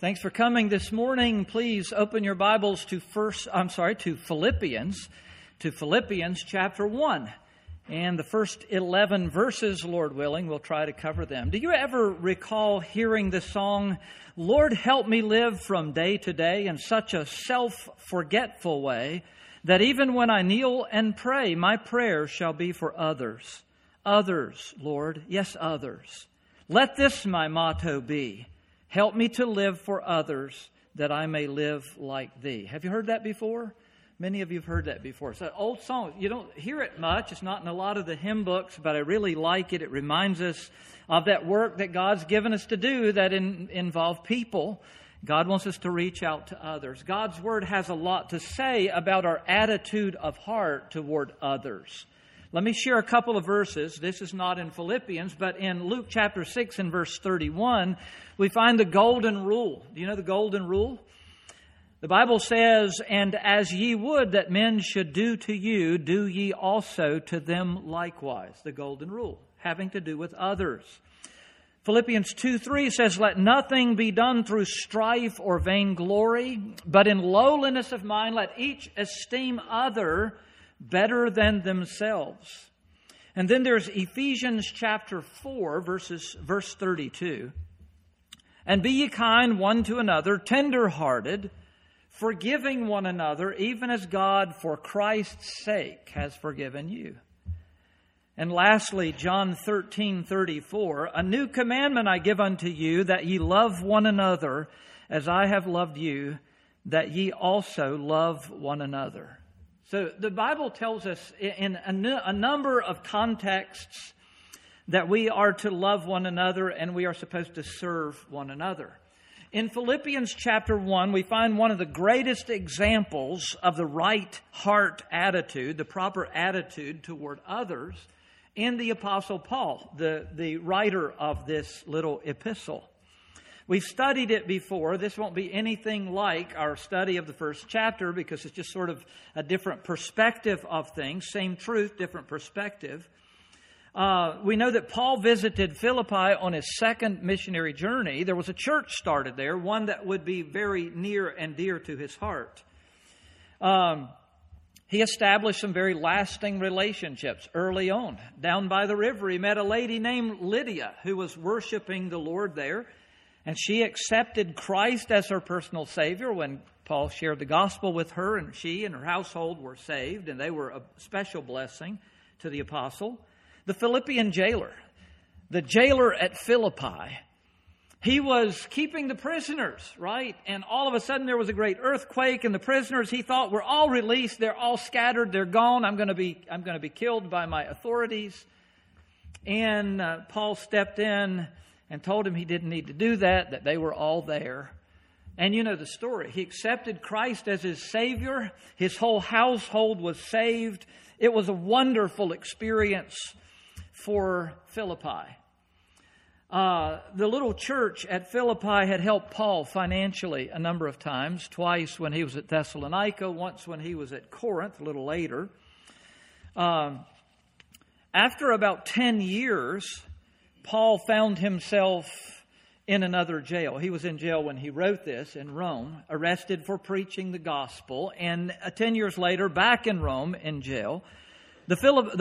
Thanks for coming this morning. Please open your Bibles to Philippians chapter 1. And the first 11 verses, Lord willing, we'll try to cover them. Do you ever recall hearing the song, "Lord, help me live from day to day in such a self-forgetful way that even when I kneel and pray, my prayer shall be for others. Others, Lord, yes, others. Let this my motto be. Help me to live for others, that I may live like Thee." Have you heard that before? Many of you have heard that before. It's an old song. You don't hear it much. It's not in a lot of the hymn books, but I really like it. It reminds us of that work that God's given us to do that involve people. God wants us to reach out to others. God's Word has a lot to say about our attitude of heart toward others. Let me share a couple of verses. This is not in Philippians, but in Luke chapter 6 and verse 31, we find the golden rule. Do you know the golden rule? The Bible says, "And as ye would that men should do to you, do ye also to them likewise." The golden rule, having to do with others. Philippians 2:3 says, "Let nothing be done through strife or vainglory, but in lowliness of mind let each esteem other better than themselves." And then there's Ephesians chapter 4, verse 32. "And be ye kind one to another, tender-hearted, forgiving one another, even as God for Christ's sake has forgiven you." And lastly, John 13:34, "A new commandment I give unto you, that ye love one another as I have loved you, that ye also love one another." So the Bible tells us in a number of contexts that we are to love one another and we are supposed to serve one another. In Philippians chapter 1, we find one of the greatest examples of the right heart attitude, the proper attitude toward others, in the Apostle Paul, the writer of this little epistle. We've studied it before. This won't be anything like our study of the first chapter because it's just sort of a different perspective of things. Same truth, different perspective. We know that Paul visited Philippi on his second missionary journey. There was a church started there, one that would be very near and dear to his heart. He established some very lasting relationships early on. Down by the river, he met a lady named Lydia who was worshiping the Lord there. And she accepted Christ as her personal Savior when Paul shared the gospel with her, and she and her household were saved, and they were a special blessing to the apostle. The Philippian jailer, the jailer at Philippi, he was keeping the prisoners, right? And all of a sudden there was a great earthquake, and the prisoners, he thought, were all released. They're all scattered. They're gone. I'm going to be killed by my authorities. And Paul stepped in and told him he didn't need to do that they were all there. And you know the story. He accepted Christ as his Savior. His whole household was saved. It was a wonderful experience for Philippi. The little church at Philippi had helped Paul financially a number of times. Twice when he was at Thessalonica, once when he was at Corinth a little later. After about 10 years, Paul found himself in another jail. He was in jail when he wrote this in Rome, arrested for preaching the gospel, and 10 years later, back in Rome in jail. The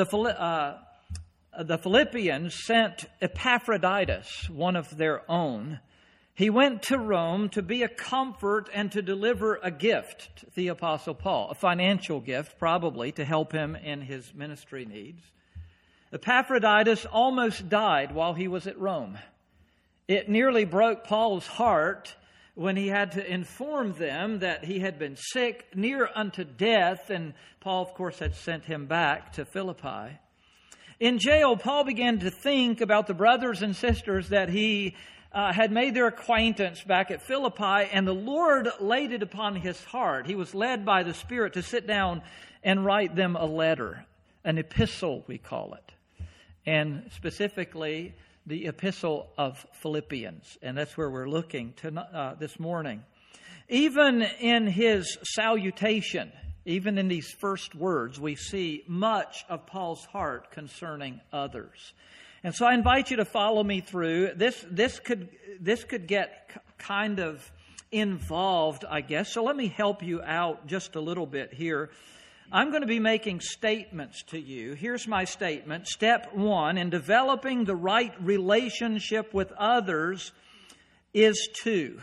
Philippians sent Epaphroditus, one of their own. He went to Rome to be a comfort and to deliver a gift to the Apostle Paul, a financial gift probably to help him in his ministry needs. Epaphroditus almost died while he was at Rome. It nearly broke Paul's heart when he had to inform them that he had been sick near unto death, and Paul, of course, had sent him back to Philippi. In jail, Paul began to think about the brothers and sisters that he had made their acquaintance back at Philippi, and the Lord laid it upon his heart. He was led by the Spirit to sit down and write them a letter, an epistle, we call it. And specifically, the Epistle of Philippians. And that's where we're looking this morning. Even in his salutation, even in these first words, we see much of Paul's heart concerning others. And so I invite you to follow me through. This could get kind of involved, I guess. So let me help you out just a little bit here. I'm going to be making statements to you. Here's my statement. Step 1, in developing the right relationship with others is to.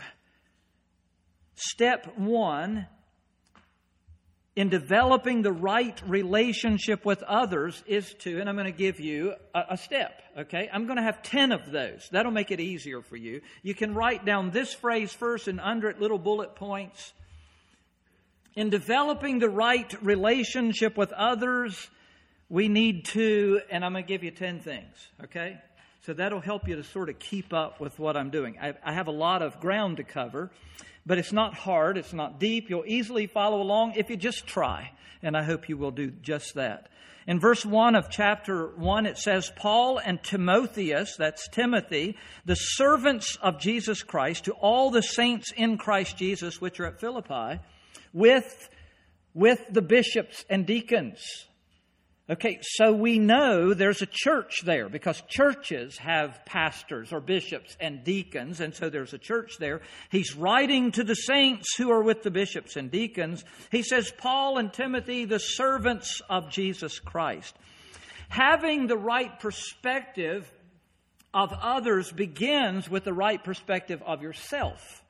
Step 1, in developing the right relationship with others is to, and I'm going to give you a step, okay? I'm going to have 10 of those. That'll make it easier for you. You can write down this phrase first and under it little bullet points. In developing the right relationship with others, we need to, and I'm going to give you 10 things, okay? So that'll help you to sort of keep up with what I'm doing. I have a lot of ground to cover, but it's not hard, it's not deep. You'll easily follow along if you just try, and I hope you will do just that. In verse 1 of chapter 1, it says, Paul and Timotheus, that's Timothy, the servants of Jesus Christ, to all the saints in Christ Jesus, which are at Philippi, with the bishops and deacons. Okay, so we know there's a church there because churches have pastors or bishops and deacons, and so there's a church there. He's writing to the saints who are with the bishops and deacons. He says, Paul and Timothy, the servants of Jesus Christ. Having the right perspective of others begins with the right perspective of yourself.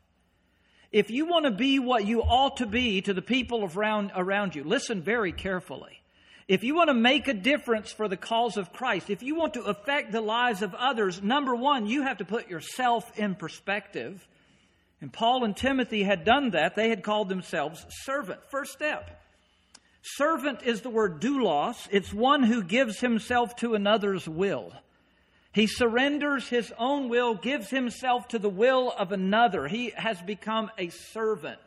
If you want to be what you ought to be to the people around you, listen very carefully. If you want to make a difference for the cause of Christ, if you want to affect the lives of others, number one, you have to put yourself in perspective. And Paul and Timothy had done that. They had called themselves servant. First step. Servant is the word doulos. It's one who gives himself to another's will. He surrenders his own will, gives himself to the will of another. He has become a servant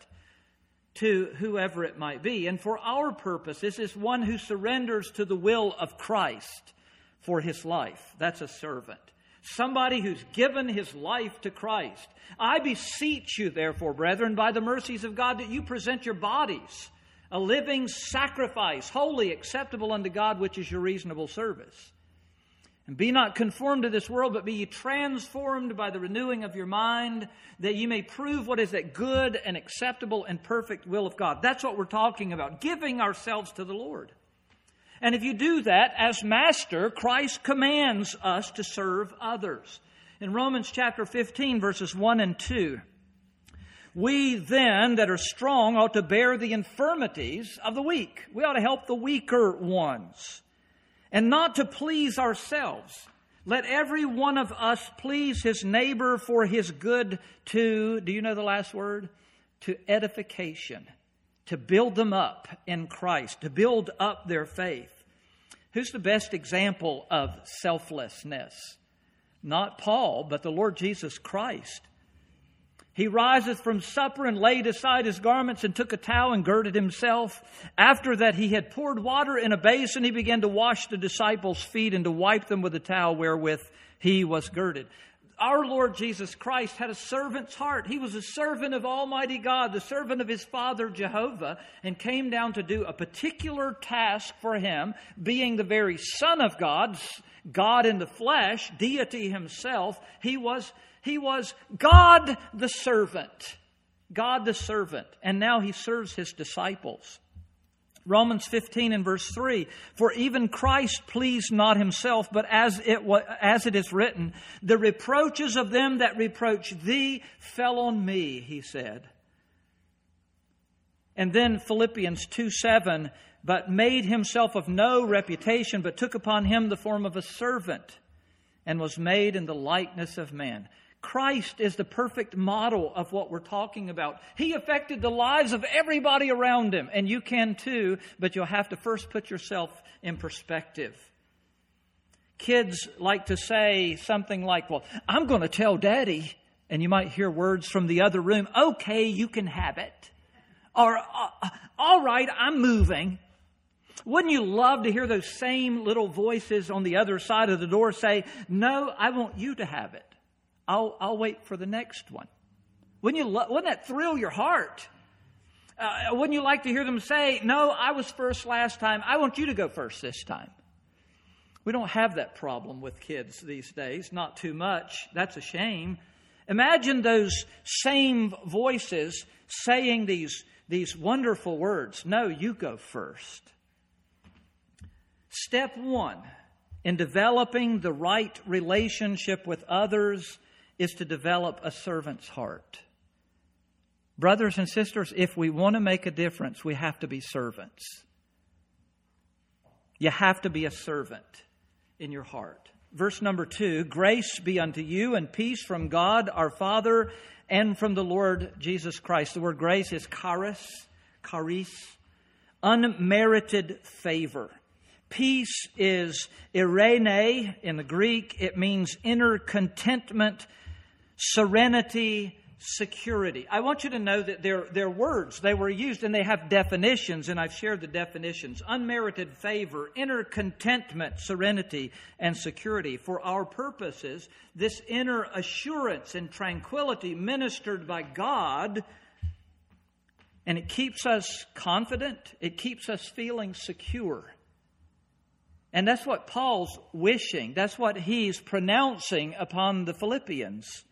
to whoever it might be. And for our purpose, this is one who surrenders to the will of Christ for his life. That's a servant. Somebody who's given his life to Christ. I beseech you, therefore, brethren, by the mercies of God, that you present your bodies a living sacrifice, holy, acceptable unto God, which is your reasonable service. And be not conformed to this world, but be ye transformed by the renewing of your mind, that ye may prove what is that good and acceptable and perfect will of God. That's what we're talking about, giving ourselves to the Lord. And if you do that, as master, Christ commands us to serve others. In Romans chapter 15, verses 1 and 2, we then that are strong ought to bear the infirmities of the weak. We ought to help the weaker ones. And not to please ourselves. Let every one of us please his neighbor for his good to, do you know the last word? To edification. To build them up in Christ. To build up their faith. Who's the best example of selflessness? Not Paul, but the Lord Jesus Christ. He riseth from supper and laid aside his garments and took a towel and girded himself. After that he had poured water in a basin, he began to wash the disciples' feet and to wipe them with the towel wherewith he was girded. Our Lord Jesus Christ had a servant's heart. He was a servant of Almighty God, the servant of his Father Jehovah, and came down to do a particular task for him, being the very Son of God, God in the flesh, deity himself. He was God the servant. God the servant. And now he serves his disciples. Romans 15 and verse 3, for even Christ pleased not himself, but as it is written, the reproaches of them that reproach thee fell on me, he said. And then Philippians 2:7, but made himself of no reputation, but took upon him the form of a servant, and was made in the likeness of man. Christ is the perfect model of what we're talking about. He affected the lives of everybody around him, and you can too, but you'll have to first put yourself in perspective. Kids like to say something like, well, I'm going to tell Daddy, and you might hear words from the other room, okay, you can have it. Or, all right, I'm moving. Wouldn't you love to hear those same little voices on the other side of the door say, no, I want you to have it. I'll wait for the next one. Wouldn't that thrill your heart? Wouldn't you like to hear them say, no, I was first last time. I want you to go first this time. We don't have that problem with kids these days. Not too much. That's a shame. Imagine those same voices saying these wonderful words. No, you go first. Step one in developing the right relationship with others is to develop a servant's heart. Brothers and sisters, if we want to make a difference, we have to be servants. You have to be a servant in your heart. Verse number 2, grace be unto you and peace from God our Father and from the Lord Jesus Christ. The word grace is charis, unmerited favor. Peace is eirene in the Greek. It means inner contentment, serenity, security. I want you to know that they're words. They were used and they have definitions, and I've shared the definitions. Unmerited favor, inner contentment, serenity, and security. For our purposes, this inner assurance and tranquility ministered by God, and it keeps us confident. It keeps us feeling secure. And that's what Paul's wishing. That's what he's pronouncing upon the Philippians.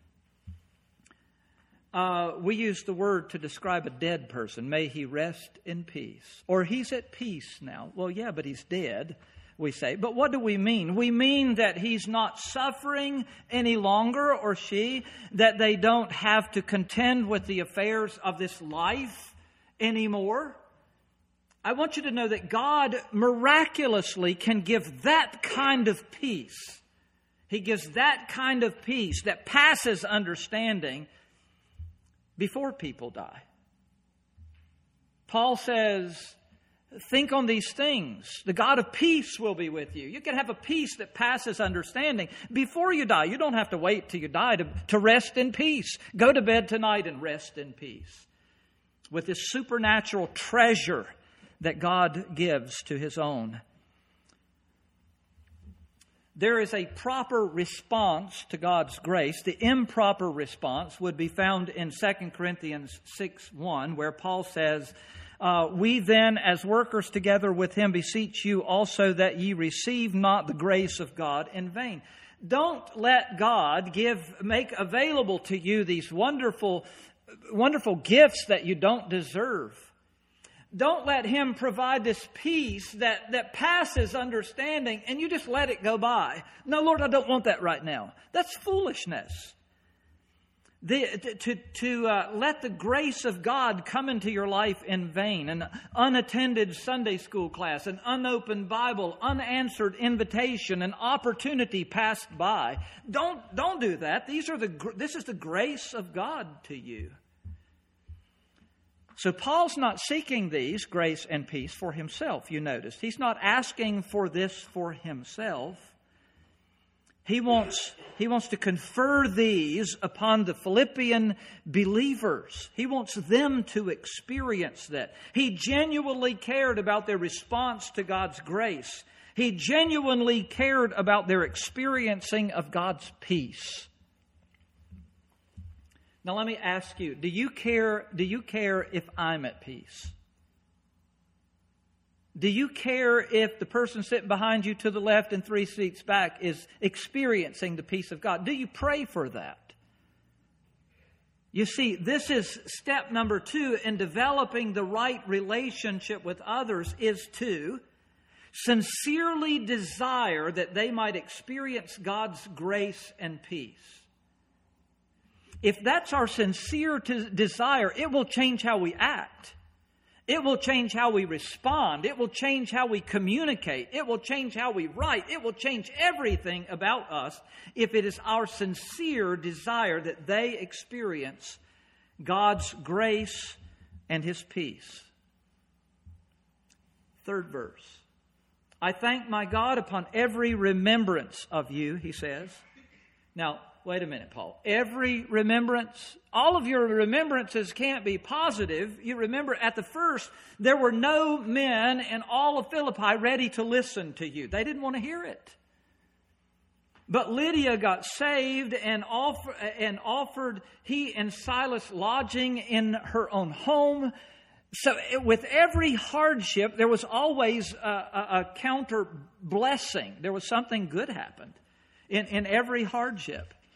We use the word to describe a dead person. May he rest in peace. Or he's at peace now. Well, yeah, but he's dead, we say. But what do we mean? We mean that he's not suffering any longer, or she, that they don't have to contend with the affairs of this life anymore. I want you to know that God miraculously can give that kind of peace. He gives that kind of peace that passes understanding before people die. Paul says, think on these things. The God of peace will be with you. You can have a peace that passes understanding before you die. You don't have to wait till you die to rest in peace. Go to bed tonight and rest in peace with this supernatural treasure that God gives to His own. There is a proper response to God's grace. The improper response would be found in 2 Corinthians 6:1, where Paul says, we then, as workers together with Him, beseech you also that ye receive not the grace of God in vain. Don't let God make available to you these wonderful gifts that you don't deserve. Don't let Him provide this peace that passes understanding and you just let it go by. No, Lord, I don't want that right now. That's foolishness. To let the grace of God come into your life in vain, an unattended Sunday school class, an unopened Bible, unanswered invitation, an opportunity passed by. Don't do that. This is the grace of God to you. So Paul's not seeking these, grace and peace, for himself, you notice. He's not asking for this for himself. He wants to confer these upon the Philippian believers. He wants them to experience that. He genuinely cared about their response to God's grace. He genuinely cared about their experiencing of God's peace. Now let me ask you, do you care if I'm at peace? Do you care if the person sitting behind you to the left and 3 seats back is experiencing the peace of God? Do you pray for that? You see, this is step number 2 in developing the right relationship with others, is to sincerely desire that they might experience God's grace and peace. If that's our sincere desire, it will change how we act. It will change how we respond. It will change how we communicate. It will change how we write. It will change everything about us if it is our sincere desire that they experience God's grace and His peace. 3rd verse. I thank my God upon every remembrance of you, he says. Now, wait a minute, Paul. Every remembrance? All of your remembrances can't be positive. You remember at the first, there were no men in all of Philippi ready to listen to you. They didn't want to hear it. But Lydia got saved and offered he and Silas lodging in her own home. So with every hardship, there was always a counter blessing. There was something good happened in every hardship.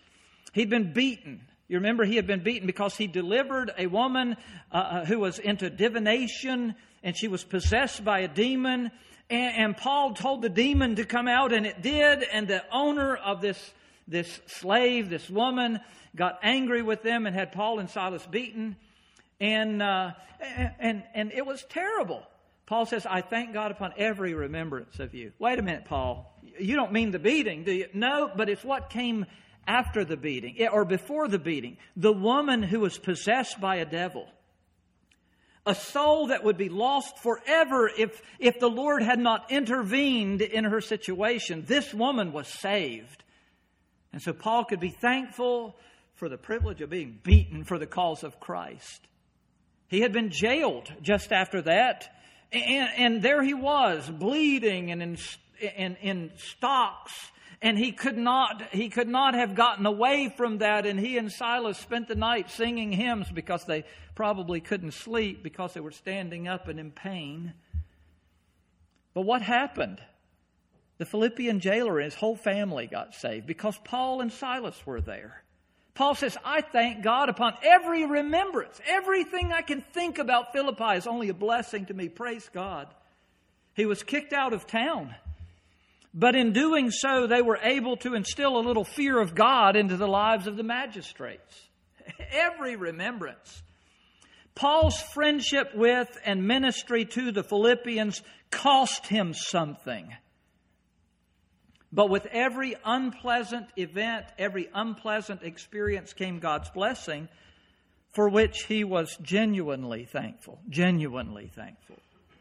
He'd been beaten. You remember he had been beaten because he delivered a woman who was into divination, and she was possessed by a demon. And Paul told the demon to come out, and it did. And the owner of this slave, this woman, got angry with them and had Paul and Silas beaten. And it was terrible. Paul says, I thank God upon every remembrance of you. Wait a minute, Paul. You don't mean the beating, do you? No, but it's what came after the beating, or before the beating. The woman who was possessed by a devil. A soul that would be lost forever if the Lord had not intervened in her situation. This woman was saved. And so Paul could be thankful for the privilege of being beaten for the cause of Christ. He had been jailed just after that. And there he was, bleeding and in stocks. And he could not have gotten away from that. And he and Silas spent the night singing hymns because they probably couldn't sleep because they were standing up and in pain. But what happened? The Philippian jailer and his whole family got saved because Paul and Silas were there. Paul says, I thank God upon every remembrance. Everything I can think about Philippi is only a blessing to me. Praise God. He was kicked out of town. But in doing so, they were able to instill a little fear of God into the lives of the magistrates. Every remembrance. Paul's friendship with and ministry to the Philippians cost him something. But with every unpleasant event, every unpleasant experience came God's blessing, for which he was genuinely thankful. Genuinely thankful.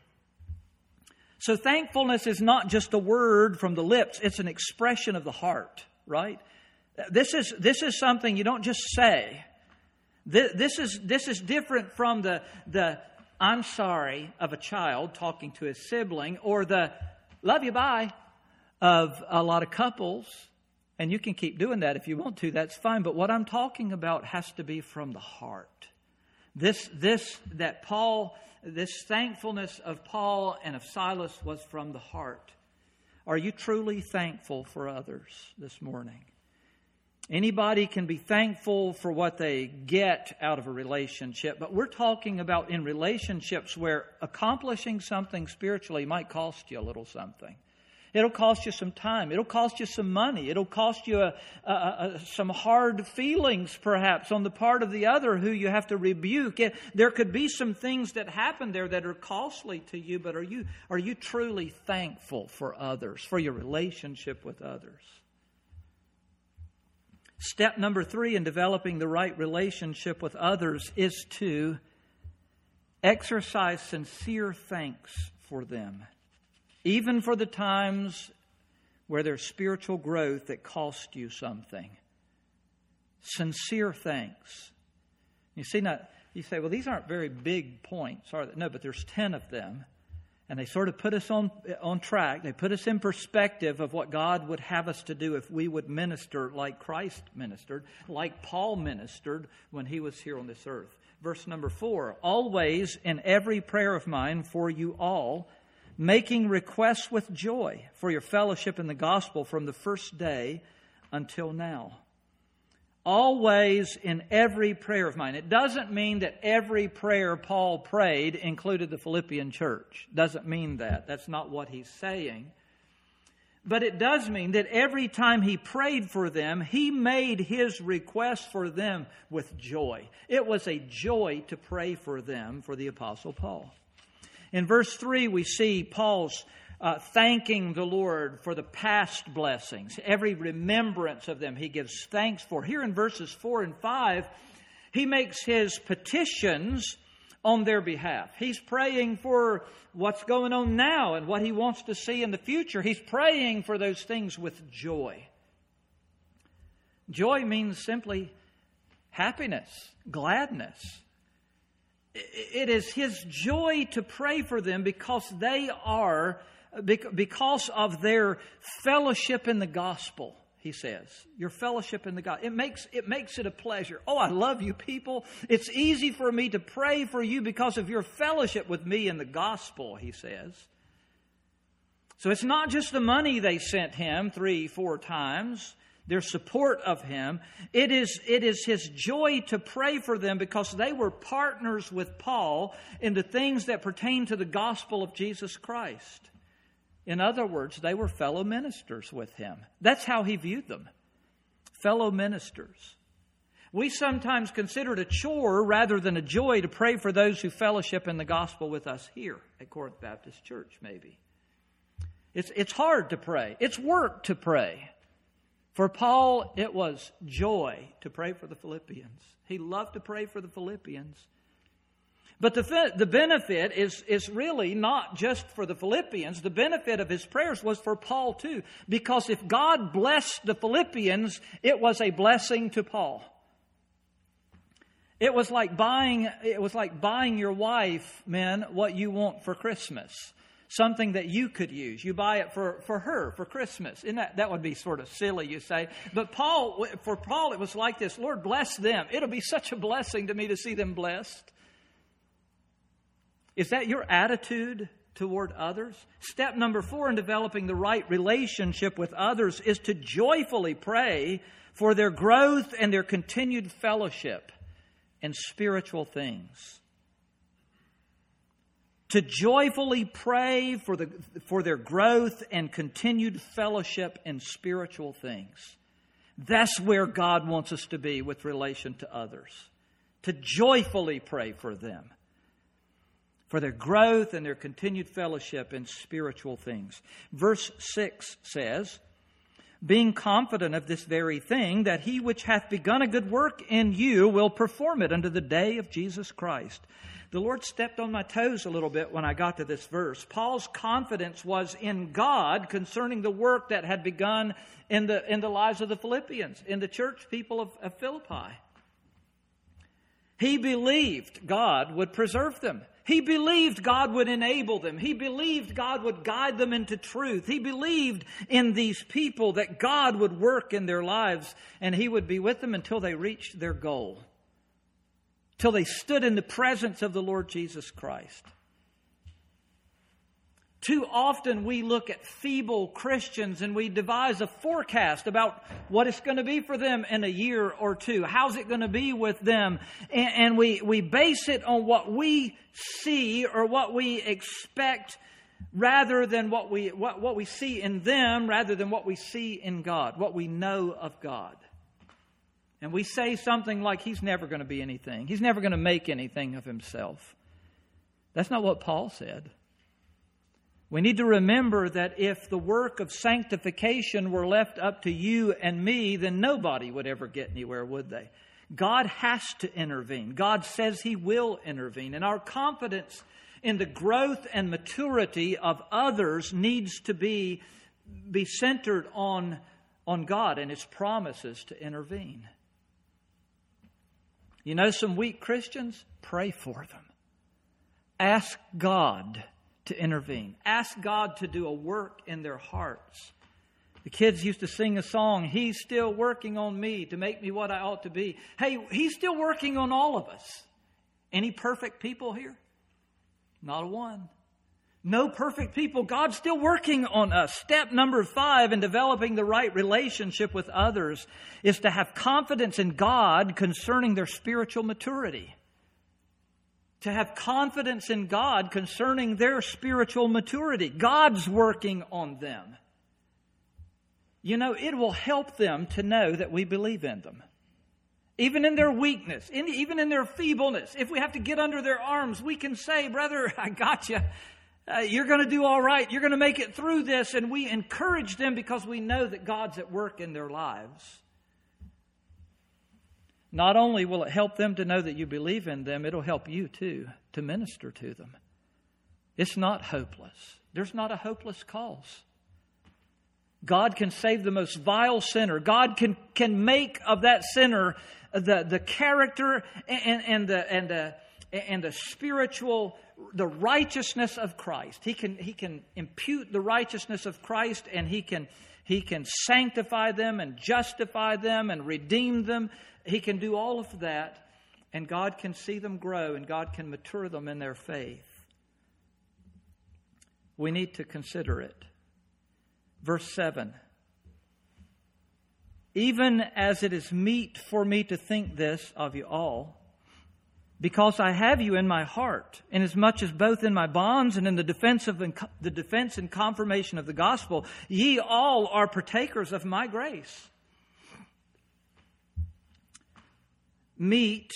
So thankfulness is not just a word from the lips, it's an expression of the heart, right? This is something you don't just say. This is different from the I'm sorry of a child talking to his sibling, or the love you, bye of a lot of couples. And you can keep doing that if you want to, that's fine. But what I'm talking about has to be from the heart. This thankfulness of Paul and of Silas was from the heart. Are you truly thankful for others this morning? Anybody can be thankful for what they get out of a relationship, but we're talking about in relationships where accomplishing something spiritually might cost you a little something. It'll cost you some time. It'll cost you some money. It'll cost you some hard feelings, perhaps, on the part of the other who you have to rebuke. There could be some things that happen there that are costly to you, but are you truly thankful for others, for your relationship with others? Step number 3 in developing the right relationship with others is to exercise sincere thanks for them. Even for the times where there's spiritual growth that cost you something. Sincere thanks. You see, now, you say, well, these aren't very big points, are they? No, but there's 10 of them. And they sort of put us on track. They put us in perspective of what God would have us to do if we would minister like Christ ministered, like Paul ministered when he was here on this earth. Verse number 4, always in every prayer of mine for you all, making requests with joy for your fellowship in the gospel from the first day until now. Always in every prayer of mine. It doesn't mean that every prayer Paul prayed included the Philippian church. Doesn't mean that. That's not what he's saying. But it does mean that every time he prayed for them, he made his request for them with joy. It was a joy to pray for them, for the Apostle Paul. In verse 3, we see Paul's thanking the Lord for the past blessings. Every remembrance of them he gives thanks for. Here in verses 4 and 5, he makes his petitions on their behalf. He's praying for what's going on now and what he wants to see in the future. He's praying for those things with joy. Joy means simply happiness, gladness. It is his joy to pray for them because of their fellowship in the gospel, he says. Your fellowship in the gospel. It makes it a pleasure. Oh, I love you people. It's easy for me to pray for you because of your fellowship with me in the gospel, he says. So it's not just the money they sent him 3-4 times. their support of him. It is his joy to pray for them because they were partners with Paul in the things that pertain to the gospel of Jesus Christ. In other words, they were fellow ministers with him. That's how he viewed them. Fellow ministers. We sometimes consider it a chore rather than a joy to pray for those who fellowship in the gospel with us here at Corinth Baptist Church, maybe. It's hard to pray. It's work to pray. For Paul, it was joy to pray for the Philippians. He loved to pray for the Philippians. But the benefit is really not just for the Philippians. The benefit of his prayers was for Paul too. Because if God blessed the Philippians, it was a blessing to Paul. It was like buying your wife, men, what you want for Christmas. Something that you could use. You buy it for her, for Christmas. And that would be sort of silly, you say. But for Paul, it was like this. Lord, bless them. It'll be such a blessing to me to see them blessed. Is that your attitude toward others? Step number 4 in developing the right relationship with others is to joyfully pray for their growth and their continued fellowship in spiritual things. To joyfully pray for their growth and continued fellowship in spiritual things. That's where God wants us to be with relation to others. To joyfully pray for them. For their growth and their continued fellowship in spiritual things. Verse 6 says, being confident of this very thing, that he which hath begun a good work in you will perform it unto the day of Jesus Christ. The Lord stepped on my toes a little bit when I got to this verse. Paul's confidence was in God concerning the work that had begun in the lives of the Philippians, in the church people of Philippi. He believed God would preserve them. He believed God would enable them. He believed God would guide them into truth. He believed in these people that God would work in their lives and He would be with them until they reached their goal. Till they stood in the presence of the Lord Jesus Christ. Too often we look at feeble Christians and we devise a forecast about what it's going to be for them in a year or two. How's it going to be with them? And we base it on what we see or what we expect rather than what we see in them, rather than what we see in God, what we know of God. And we say something like, He's never going to be anything. He's never going to make anything of Himself. That's not what Paul said. We need to remember that if the work of sanctification were left up to you and me, then nobody would ever get anywhere, would they? God has to intervene. God says He will intervene. And our confidence in the growth and maturity of others needs to be centered on God and His promises to intervene. You know some weak Christians? Pray for them. Ask God to intervene. Ask God to do a work in their hearts. The kids used to sing a song, He's still working on me to make me what I ought to be. Hey, He's still working on all of us. Any perfect people here? Not a one. No perfect people. God's still working on us. Step number 5 in developing the right relationship with others is to have confidence in God concerning their spiritual maturity. To have confidence in God concerning their spiritual maturity. God's working on them. You know, it will help them to know that we believe in them. Even in their weakness, even in their feebleness. If we have to get under their arms, we can say, brother, I got you. You're going to do all right. You're going to make it through this. And we encourage them because we know that God's at work in their lives. Not only will it help them to know that you believe in them, it'll help you too to minister to them. It's not hopeless. There's not a hopeless cause. God can save the most vile sinner. God can make of that sinner the character and the spiritual, the righteousness of Christ. He can impute the righteousness of Christ, and He can sanctify them and justify them and redeem them. He can do all of that, and God can see them grow, and God can mature them in their faith. We need to consider it. Verse 7. even as it is meet for me to think this of you all, because I have you in my heart, inasmuch as both in my bonds and in the defense and confirmation of the gospel, ye all are partakers of my grace. Meet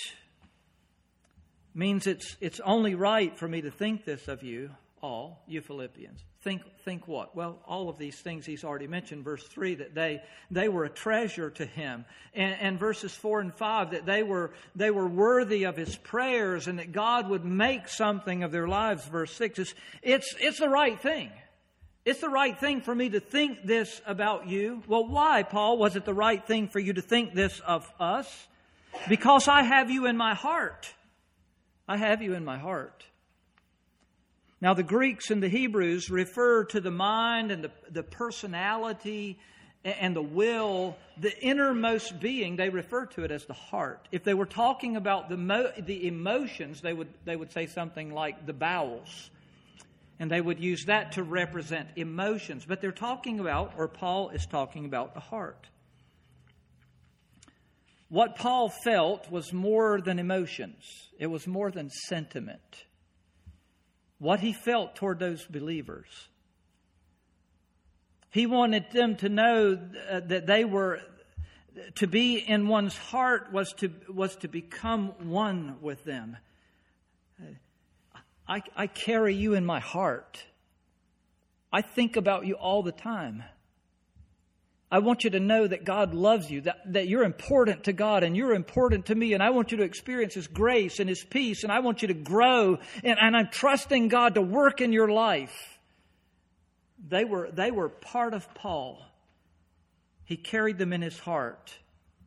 means it's only right for me to think this of you all, you Philippians. Think what? Well, all of these things he's already mentioned. Verse 3, that they were a treasure to him. And verses 4 and 5, that they were worthy of his prayers and that God would make something of their lives. Verse 6, it's the right thing. It's the right thing for me to think this about you. Well, why, Paul, was it the right thing for you to think this of us? Because I have you in my heart. I have you in my heart. Now, the Greeks and the Hebrews refer to the mind and the personality and the will, the innermost being. They refer to it as the heart. If they were talking about the emotions, they would say something like the bowels. And they would use that to represent emotions. But they're talking about, or Paul is talking about, the heart. What Paul felt was more than emotions. It was more than sentiment. What he felt toward those believers. He wanted them to know that they were, to be in one's heart was to become one with them. I carry you in my heart. I think about you all the time. I want you to know that God loves you, that you're important to God and you're important to me. And I want you to experience His grace and His peace. And I want you to grow. And I'm trusting God to work in your life. They were part of Paul. He carried them in his heart.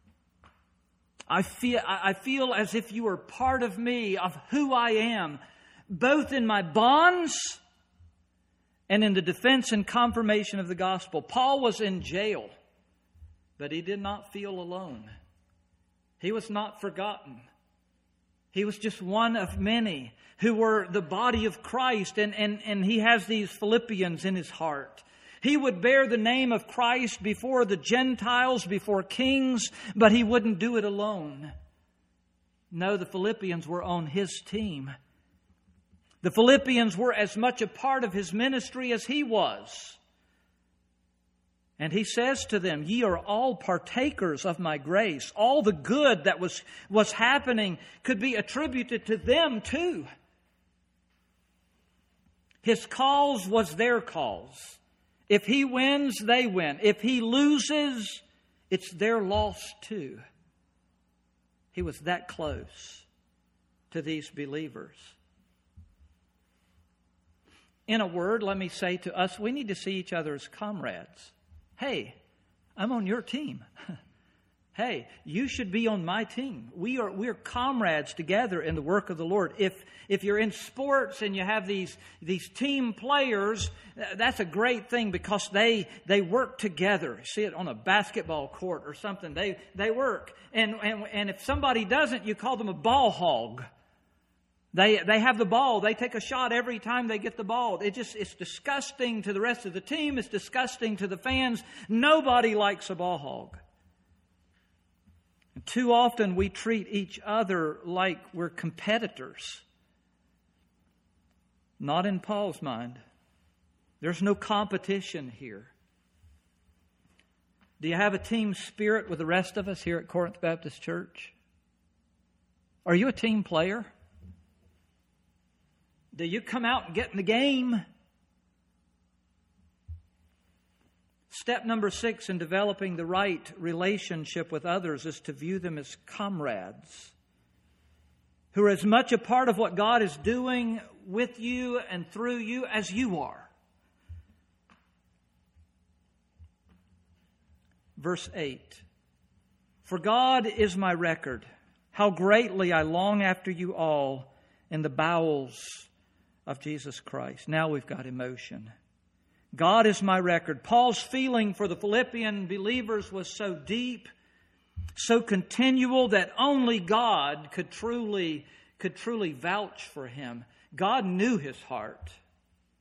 I feel as if you are part of me, of who I am, both in my bonds and in the defense and confirmation of the gospel. Paul was in jail, but he did not feel alone. He was not forgotten. He was just one of many who were the body of Christ, and he has these Philippians in his heart. He would bear the name of Christ before the Gentiles, before kings, but he wouldn't do it alone. No, the Philippians were on his team. The Philippians were as much a part of his ministry as he was. And he says to them, ye are all partakers of my grace. All the good that was happening could be attributed to them too. His cause was their cause. If he wins, they win. If he loses, it's their loss too. He was that close to these believers. In a word, let me say to us, we need to see each other as comrades. Hey, I'm on your team. Hey, you should be on my team. We're comrades together in the work of the Lord. If you're in sports and you have these team players, that's a great thing because they work together. You see it on a basketball court or something. They work. And if somebody doesn't, you call them a ball hog. They have the ball. They take a shot every time they get the ball. It's disgusting to the rest of the team. It's disgusting to the fans. Nobody likes a ball hog. And too often we treat each other like we're competitors. Not in Paul's mind. There's no competition here. Do you have a team spirit with the rest of us here at Corinth Baptist Church? Are you a team player? Do you come out and get in the game? Step number 6 in developing the right relationship with others is to view them as comrades who are as much a part of what God is doing with you and through you as you are. Verse 8. For God is my record, how greatly I long after you all in the bowels of Jesus Christ. Now we've got emotion. God is my record. Paul's feeling for the Philippian believers was so deep, so continual that only God could truly vouch for him. God knew his heart.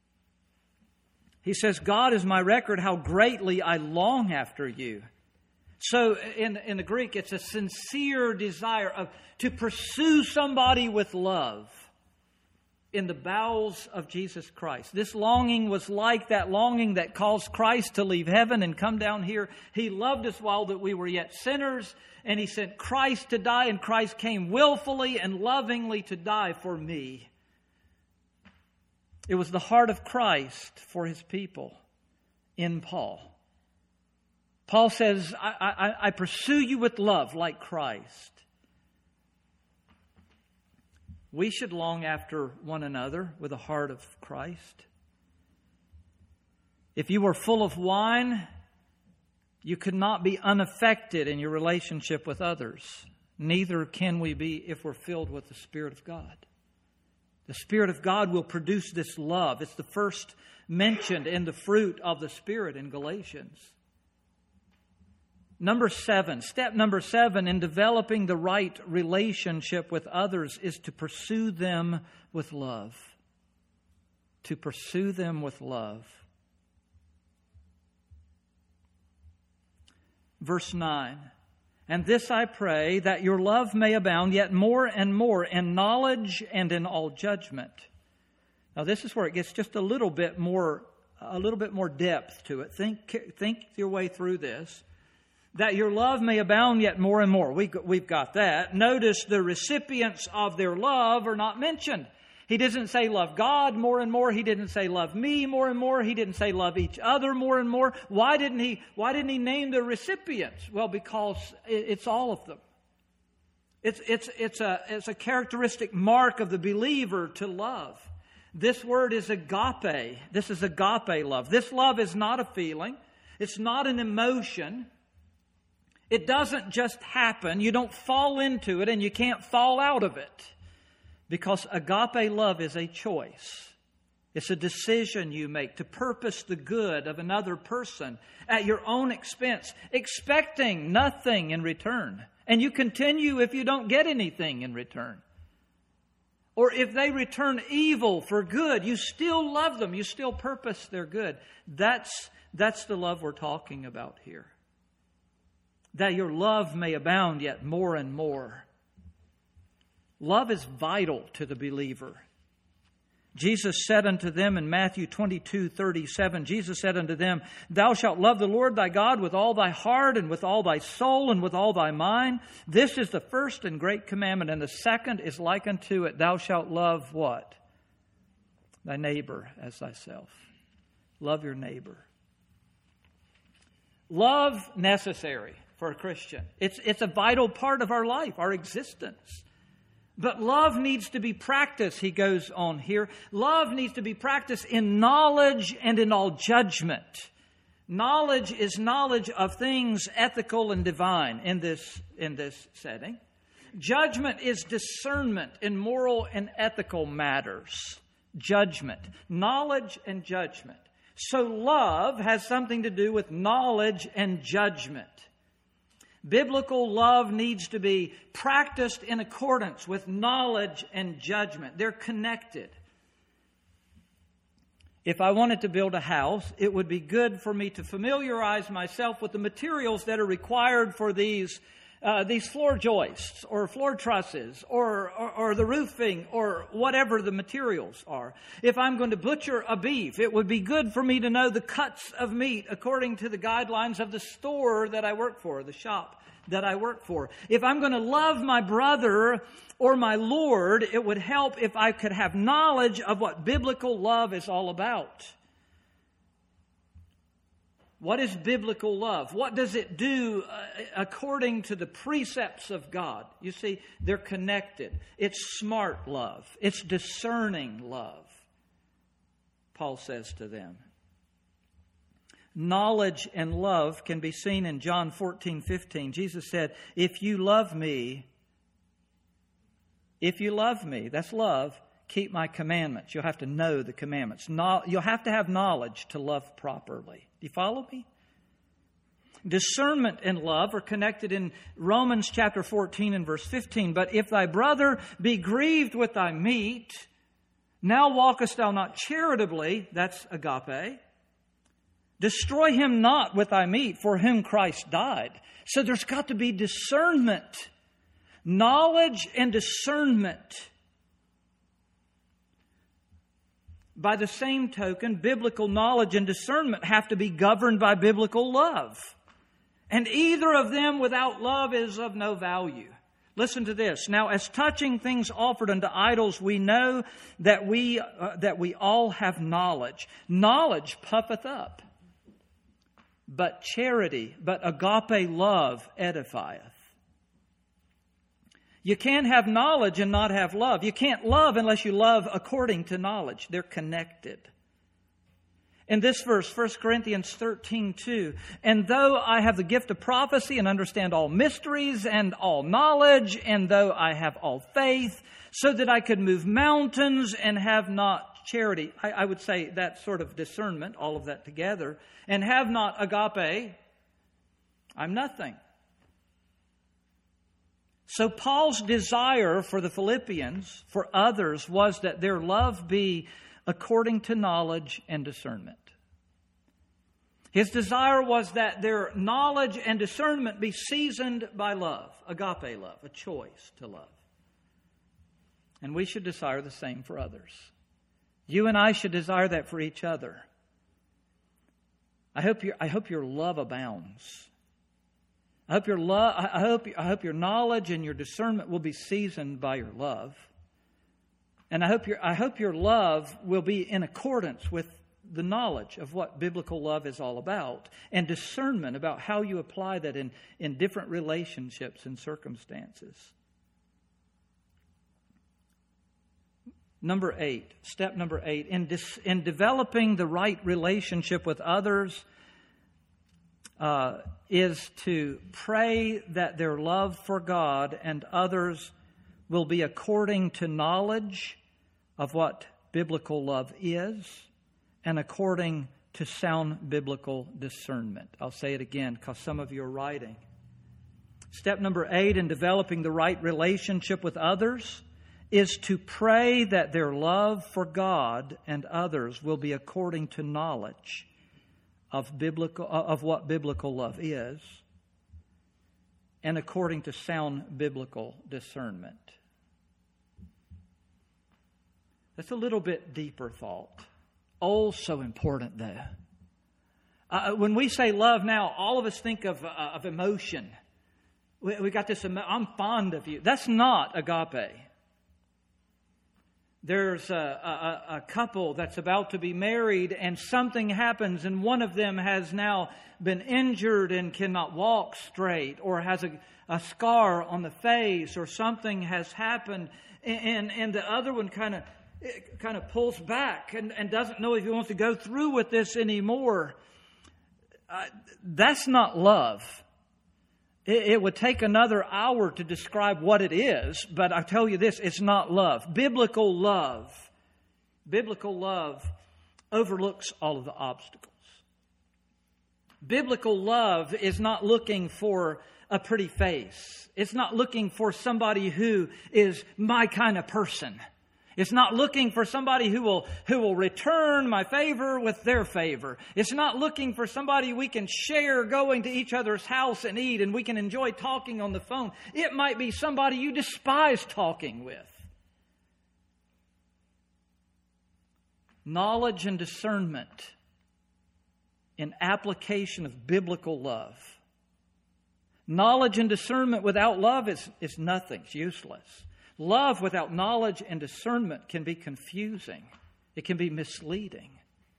He says, God is my record, how greatly I long after you. So in the Greek, it's a sincere desire to pursue somebody with love in the bowels of Jesus Christ. This longing was like that longing that caused Christ to leave heaven and come down here. He loved us while that we were yet sinners, and He sent Christ to die, and Christ came willfully and lovingly to die for me. It was the heart of Christ for His people in Paul. Paul says, I pursue you with love like Christ. We should long after one another with the heart of Christ. If you were full of wine, you could not be unaffected in your relationship with others. Neither can we be if we're filled with the Spirit of God. The Spirit of God will produce this love. It's the first mentioned in the fruit of the Spirit in Galatians. Step number 7 in developing the right relationship with others is to pursue them with love. To pursue them with love. Verse 9. And this I pray, that your love may abound yet more and more in knowledge and in all judgment. Now this is where it gets just a little bit more depth to it. Think your way through this. That your love may abound yet more and more. We've got that. Notice the recipients of their love are not mentioned. He doesn't say love God more and more. He didn't say love me more and more. He didn't say love each other more and more. Why didn't he name the recipients? Well, because it's all of them. It's a characteristic mark of the believer to love. This word is agape. This is agape love. This love is not a feeling. It's not an emotion. It doesn't just happen. You don't fall into it and you can't fall out of it. Because agape love is a choice. It's a decision you make to purpose the good of another person at your own expense, expecting nothing in return. And you continue if you don't get anything in return. Or if they return evil for good, you still love them. You still purpose their good. That's the love we're talking about here. That your love may abound yet more and more. Love is vital to the believer. Jesus said unto them in Matthew 22:37, Jesus said unto them, Thou shalt love the Lord thy God with all thy heart and with all thy soul and with all thy mind. This is the first and great commandment, and the second is like unto it. Thou shalt love what? Thy neighbor as thyself. Love your neighbor. Love necessary for a Christian. It's a vital part of our life, our existence. But love needs to be practiced, he goes on here. Love needs to be practiced in knowledge and in all judgment. Knowledge is knowledge of things ethical and divine in this setting. Judgment is discernment in moral and ethical matters. Judgment. Knowledge and judgment. So love has something to do with knowledge and judgment. Biblical love needs to be practiced in accordance with knowledge and judgment. They're connected. If I wanted to build a house, it would be good for me to familiarize myself with the materials that are required for these floor joists or floor trusses or the roofing or whatever the materials are. If I'm going to butcher a beef, it would be good for me to know the cuts of meat according to the guidelines of the store that I work for, the shop that I work for. If I'm going to love my brother or my Lord, it would help if I could have knowledge of what biblical love is all about. What is biblical love? What does it do according to the precepts of God? You see, they're connected. It's smart love. It's discerning love, Paul says to them. Knowledge and love can be seen in John 14:15. Jesus said, if you love me, that's love, keep my commandments. You'll have to know the commandments. You'll have to have knowledge to love properly. Do you follow me? Discernment and love are connected in Romans chapter 14 and verse 15. But if thy brother be grieved with thy meat, now walkest thou not charitably, that's agape, Destroy him not with thy meat, for whom Christ died. So there's got to be discernment. Knowledge and discernment. By the same token, biblical knowledge and discernment have to be governed by biblical love. And either of them without love is of no value. Listen to this. Now, as touching things offered unto idols, we know that we all have knowledge. Knowledge puffeth up, but agape love edifieth. You can't have knowledge and not have love. You can't love unless you love according to knowledge. They're connected. In this verse, 1 Corinthians 13:2, and though I have the gift of prophecy and understand all mysteries and all knowledge, and though I have all faith, so that I could move mountains and have not charity. I would say that sort of discernment, all of that together, and have not agape, I'm nothing. So Paul's desire for the Philippians, for others, was that their love be according to knowledge and discernment. His desire was that their knowledge and discernment be seasoned by love, agape love, a choice to love. And we should desire the same for others. You and I should desire that for each other. I hope your love abounds. I hope your knowledge and your discernment will be seasoned by your love. And I hope your love will be in accordance with the knowledge of what biblical love is all about, and discernment about how you apply that in different relationships and circumstances. Step number 8, in developing the right relationship with others, is to pray that their love for God and others will be according to knowledge of what biblical love is and according to sound biblical discernment. I'll say it again because some of you are writing. Step number 8 in developing the right relationship with others is to pray that their love for God and others will be according to knowledge of what biblical love is and according to sound biblical discernment. That's a little bit deeper thought. Oh, so important though. When we say love now, all of us think of emotion. We got this, I'm fond of you. That's not agape. There's a couple that's about to be married and something happens and one of them has now been injured and cannot walk straight, or has a scar on the face, or something has happened, and the other one kind of pulls back and doesn't know if he wants to go through with this anymore. That's not love. It would take another hour to describe what it is, but I tell you this, it's not love. Biblical love overlooks all of the obstacles. Biblical love is not looking for a pretty face. It's not looking for somebody who is my kind of person. It's not looking for somebody who will return my favor with their favor. It's not looking for somebody we can share going to each other's house and eat and we can enjoy talking on the phone. It might be somebody you despise talking with. Knowledge and discernment in application of biblical love. Knowledge and discernment without love is nothing. It's useless. Love without knowledge and discernment can be confusing. It can be misleading.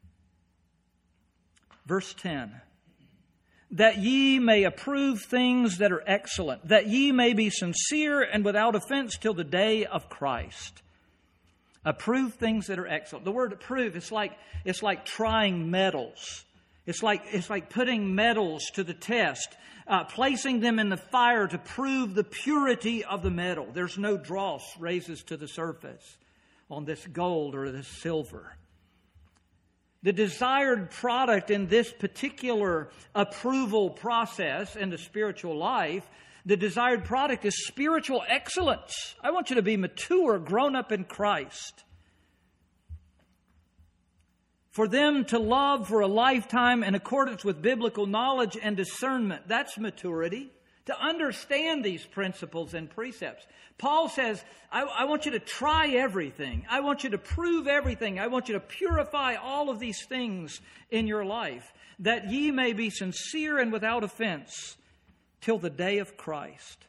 Verse 10. That ye may approve things that are excellent, that ye may be sincere and without offense till the day of Christ. Approve things that are excellent. The word approve, it's like trying metals. It's like putting metals to the test. Placing them in the fire to prove the purity of the metal. There's no dross raises to the surface on this gold or this silver. The desired product in this particular approval process in the spiritual life, the desired product is spiritual excellence. I want you to be mature, grown up in Christ. For them to love for a lifetime in accordance with biblical knowledge and discernment. That's maturity. To understand these principles and precepts. Paul says, I want you to try everything. I want you to prove everything. I want you to purify all of these things in your life, that ye may be sincere and without offense till the day of Christ.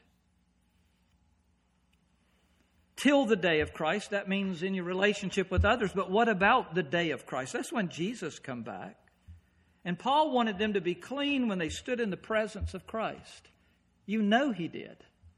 Till the day of Christ, that means in your relationship with others. But what about the day of Christ? That's when Jesus come back. And Paul wanted them to be clean when they stood in the presence of Christ. You know he did.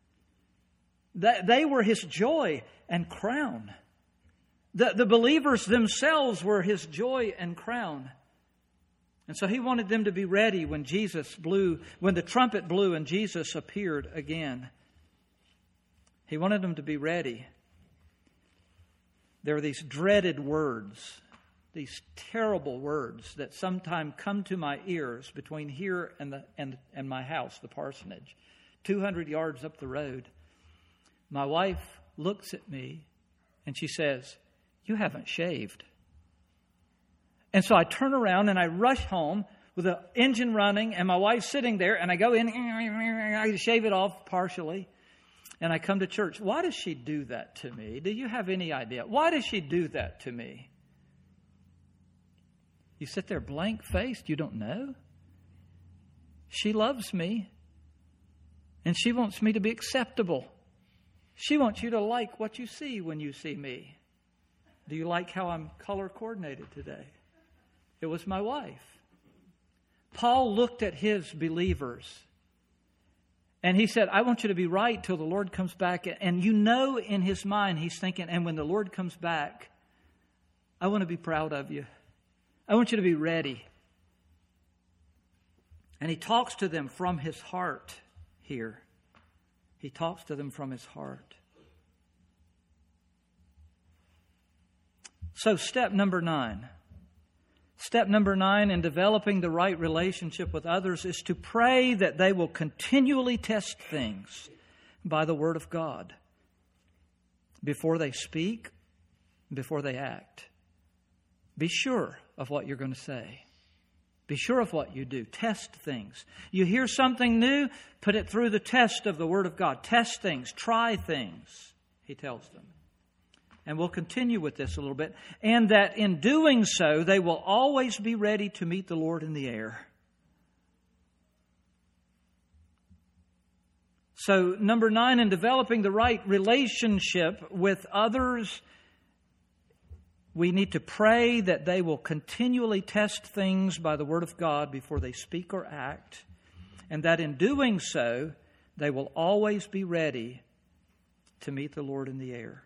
They were his joy and crown. The believers themselves were his joy and crown. And so he wanted them to be ready when the trumpet blew and Jesus appeared again. He wanted them to be ready. There are these dreaded words, these terrible words that sometimes come to my ears between here and my house, the parsonage. 200 yards up the road, my wife looks at me and she says, "You haven't shaved." And so I turn around and I rush home with the engine running and my wife's sitting there, and I go in, I shave it off partially, and I come to church. Why does she do that to me? Do you have any idea? Why does she do that to me? You sit there blank-faced, you don't know? She loves me. And she wants me to be acceptable. She wants you to like what you see when you see me. Do you like how I'm color coordinated today? It was my wife. Paul looked at his believers and he said, I want you to be right till the Lord comes back. And you know in his mind he's thinking, and when the Lord comes back, I want to be proud of you. I want you to be ready. And he talks to them from his heart. Here, he talks to them from his heart. So step number 9. Step number 9 in developing the right relationship with others is to pray that they will continually test things by the Word of God before they speak, before they act. Be sure of what you're going to say. Be sure of what you do. Test things. You hear something new, put it through the test of the Word of God. Test things. Try things, he tells them. And we'll continue with this a little bit. And that in doing so, they will always be ready to meet the Lord in the air. So, number 9, in developing the right relationship with others, we need to pray that they will continually test things by the Word of God before they speak or act, and that in doing so, they will always be ready to meet the Lord in the air.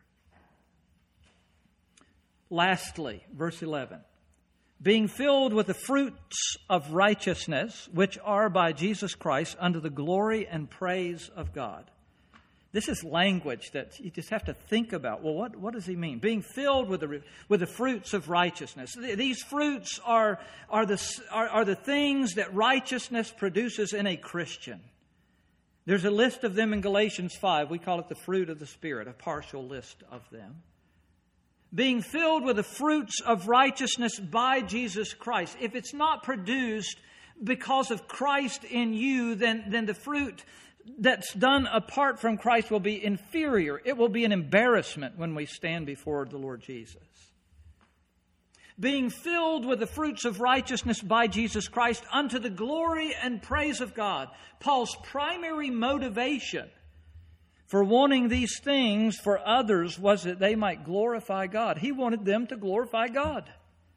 Lastly, verse 11, being filled with the fruits of righteousness, which are by Jesus Christ, unto the glory and praise of God. This is language that you just have to think about. Well, what does he mean? Being filled with the fruits of righteousness. These fruits are the things that righteousness produces in a Christian. There's a list of them in Galatians 5. We call it the fruit of the Spirit, a partial list of them. Being filled with the fruits of righteousness by Jesus Christ. If it's not produced because of Christ in you, then the fruit that's done apart from Christ will be inferior. It will be an embarrassment when we stand before the Lord Jesus. Being filled with the fruits of righteousness by Jesus Christ unto the glory and praise of God. Paul's primary motivation for wanting these things for others was that they might glorify God. He wanted them to glorify God.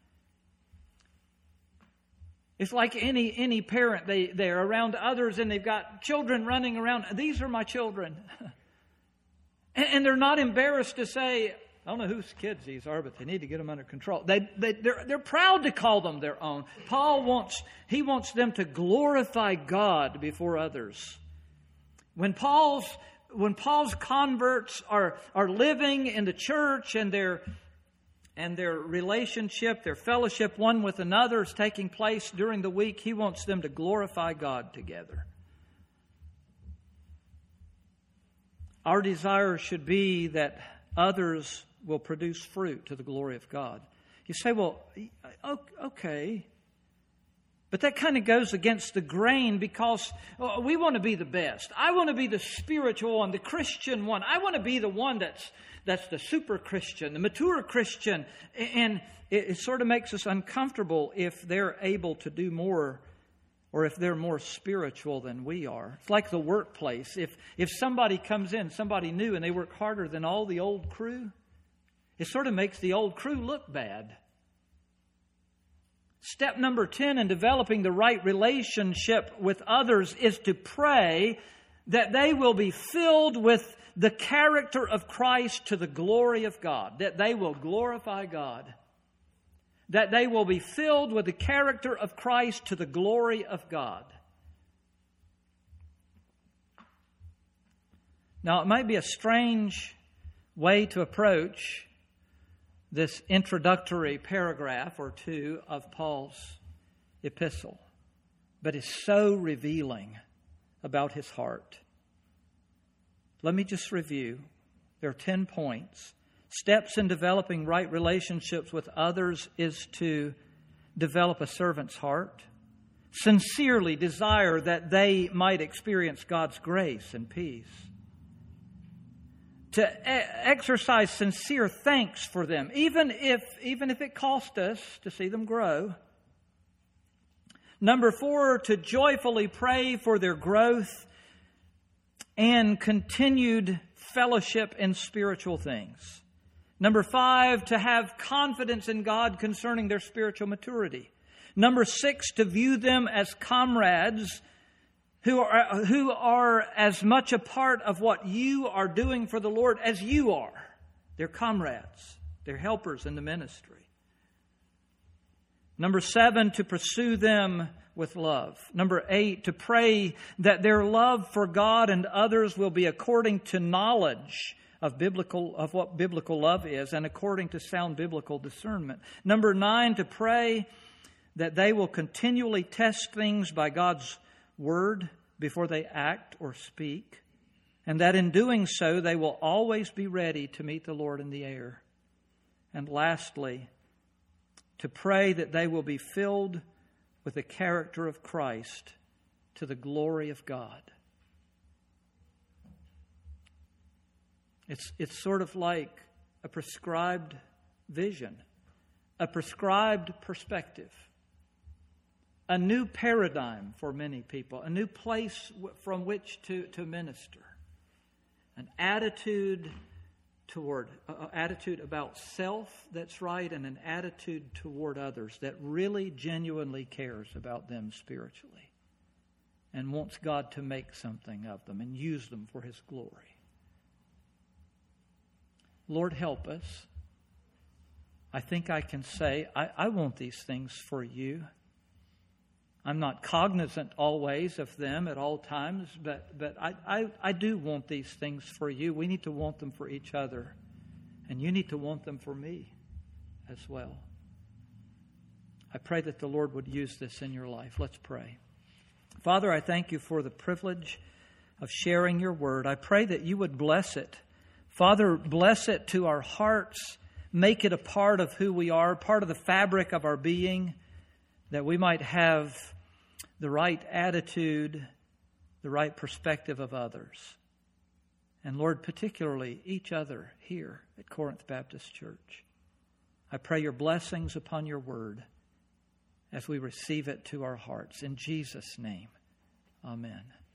It's like any parent, they're around others and they've got children running around. These are my children. And they're not embarrassed to say, I don't know whose kids these are, but they need to get them under control. They're proud to call them their own. Paul wants them to glorify God before others. When Paul's converts are living in the church and their relationship, their fellowship one with another is taking place during the week, he wants them to glorify God together. Our desire should be that others will produce fruit to the glory of God. You say, well, okay. But that kind of goes against the grain because we want to be the best. I want to be the spiritual one, the Christian one. I want to be the one that's the super Christian, the mature Christian. And it sort of makes us uncomfortable if they're able to do more or if they're more spiritual than we are. It's like the workplace. If somebody comes in, somebody new, and they work harder than all the old crew, it sort of makes the old crew look bad. Step number 10 in developing the right relationship with others is to pray that they will be filled with the character of Christ to the glory of God, that they will glorify God, that they will be filled with the character of Christ to the glory of God. Now, it might be a strange way to approach this introductory paragraph or two of Paul's epistle, but is so revealing about his heart. Let me just review. There are 10 points. Steps in developing right relationships with others is to develop a servant's heart, sincerely desire that they might experience God's grace and peace, to exercise sincere thanks for them, even if it cost us to see them grow. Number 4, to joyfully pray for their growth and continued fellowship in spiritual things. Number 5, to have confidence in God concerning their spiritual maturity. Number 6, to view them as comrades who are as much a part of what you are doing for the Lord as you are. They're comrades. They're helpers in the ministry. Number 7, to pursue them with love. Number 8, to pray that their love for God and others will be according to knowledge of what biblical love is and according to sound biblical discernment. Number 9, to pray that they will continually test things by God's Word before they act or speak, and that in doing so they will always be ready to meet the Lord in the air. And lastly, to pray that they will be filled with the character of Christ to the glory of God. It's sort of like a prescribed vision, a prescribed perspective, a new paradigm for many people, a new place from which to minister, an attitude about self that's right, and an attitude toward others that really genuinely cares about them spiritually and wants God to make something of them and use them for His glory. Lord, help us. I think I can say, I want these things for you. I'm not cognizant always of them at all times, but I do want these things for you. We need to want them for each other. And you need to want them for me as well. I pray that the Lord would use this in your life. Let's pray. Father, I thank you for the privilege of sharing your word. I pray that you would bless it. Father, bless it to our hearts. Make it a part of who we are, part of the fabric of our being, that we might have the right attitude, the right perspective of others. And Lord, particularly each other here at Corinth Baptist Church. I pray your blessings upon your word as we receive it to our hearts. In Jesus' name, amen.